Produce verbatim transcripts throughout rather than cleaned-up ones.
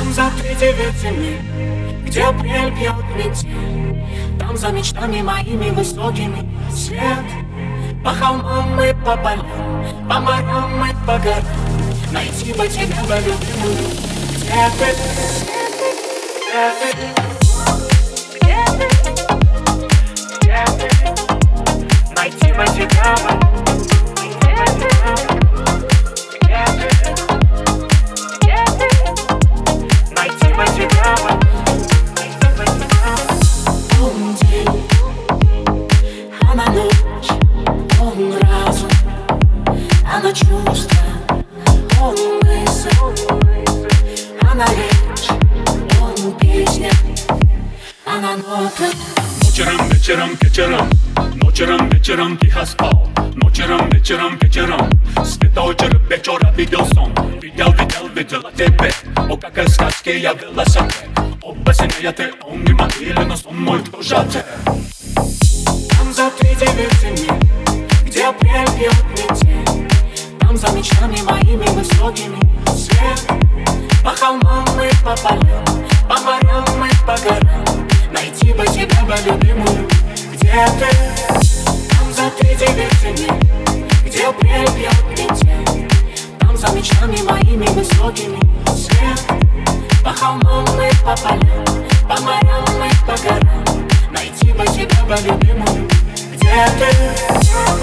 Там за тридевятями, где апрель бьет метель, там за мечтами моими высокими свет. По холмам и по полям, по морям и по горам найти бы тебя, бы любимую. Где ты? Где ты? Где ты? Где ты? Найти бы тебя, бы. Она чувство, он мысль, она речь, он песня, она нота. Ночером, вечером, вечером, ночером, вечером тихо спал. Ночером, вечером, вечером с вечера вечера видел сон. Видел, видел, видела тебя. О, как из сказки явилась ты. Оба синяя ты, он не могили, но сон мой тоже ты. Там за тридевятями, где апрель бьет метель, там за мечтами моими высокими свет. По холмам и по полям, по морям и по горам найти бы тебя, бы любимую. Где ты? Там за тридевятями, где апрель бьет метель, там за мечтами моими высокими свет. По холмам и по полям, по морям и по горам найти бы тебя, бы любимую. Где ты?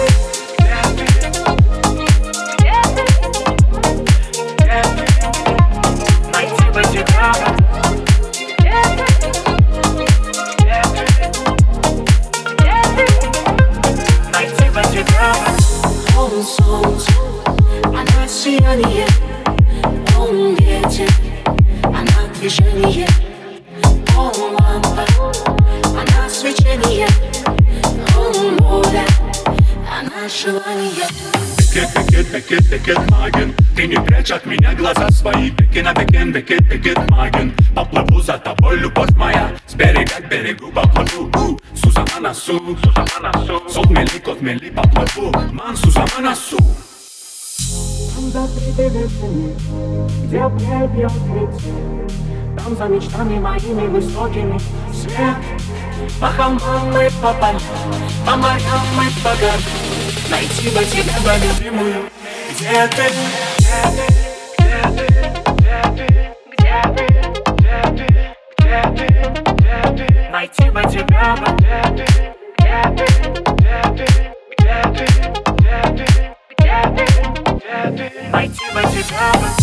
Он солнце, она сияние, он ветер, она движение, он лампа, она свечение, он воля, она желание. Бекет, бекет, бекет, бекет, маген, ты не прячь от меня глаза свои. Бекена, бекен, бекет, бекет, маген, поплыву за тобой, любовь моя, с берега к берегу поплыву. Сузама на су, Сузама на су, сот мели, кот мели, поплыву. Ман, Сузама на су. Там за тридевятями, где апрель бьет метель, там за мечтами моими высокими свет. По холмам и по полям, по морям и по горам найти бы тебя, бы любимую. Где ты? Где ты? Где ты? Где ты? Где ты? Где ты? Найти бы тебя, бы. Где ты? Где ты? Где ты? Где ты? Где ты? Где ты? Найти бы тебя, бы.